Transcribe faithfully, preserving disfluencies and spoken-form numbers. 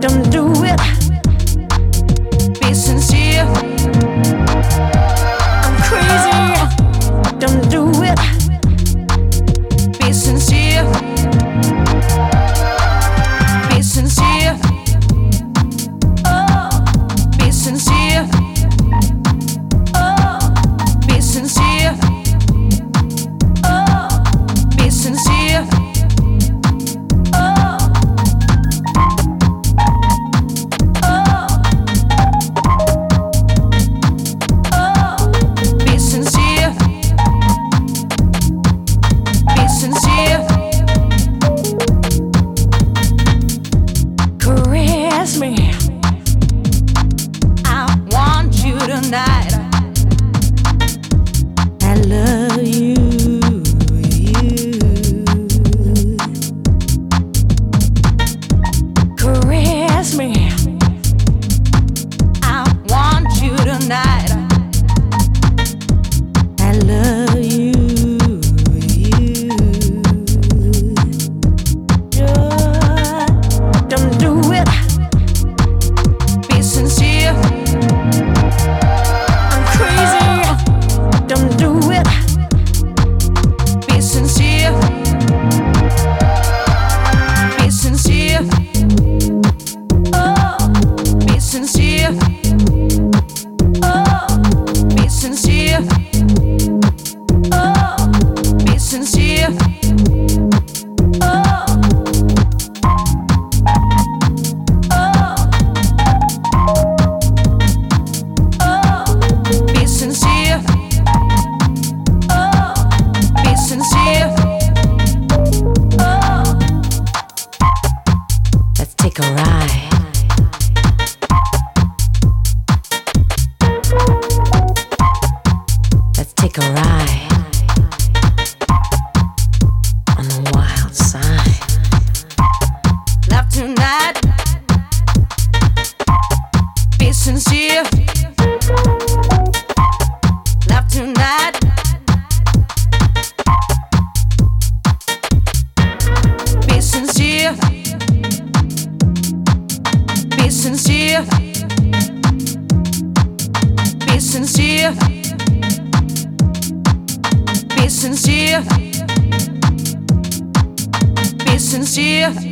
Don't do it. Be sincere. I'm crazy. Don't do it. Be sincere. Be sincere. Oh, be sincere. Oh, be sincere. Oh, be sincere. Oh, oh, oh, be sincere. Be sincere. Caress me. I want you tonight. I love you, you. Caress me. I want you tonight. I love you, you. Yeah. Don't do it. Be sincere. I'm crazy. Don't do it. Be sincere. Be sincere. Oh, be sincere. Oh, be sincere. Oh, be sincere. Oh, oh, oh, be sincere. Oh, be sincere. Oh, let's take a ride. Let's take a ride on the wild side. Love tonight. Be sincere. Love tonight. Be sincere. Be sincere. Be sincere. Be sincere. Be sincere.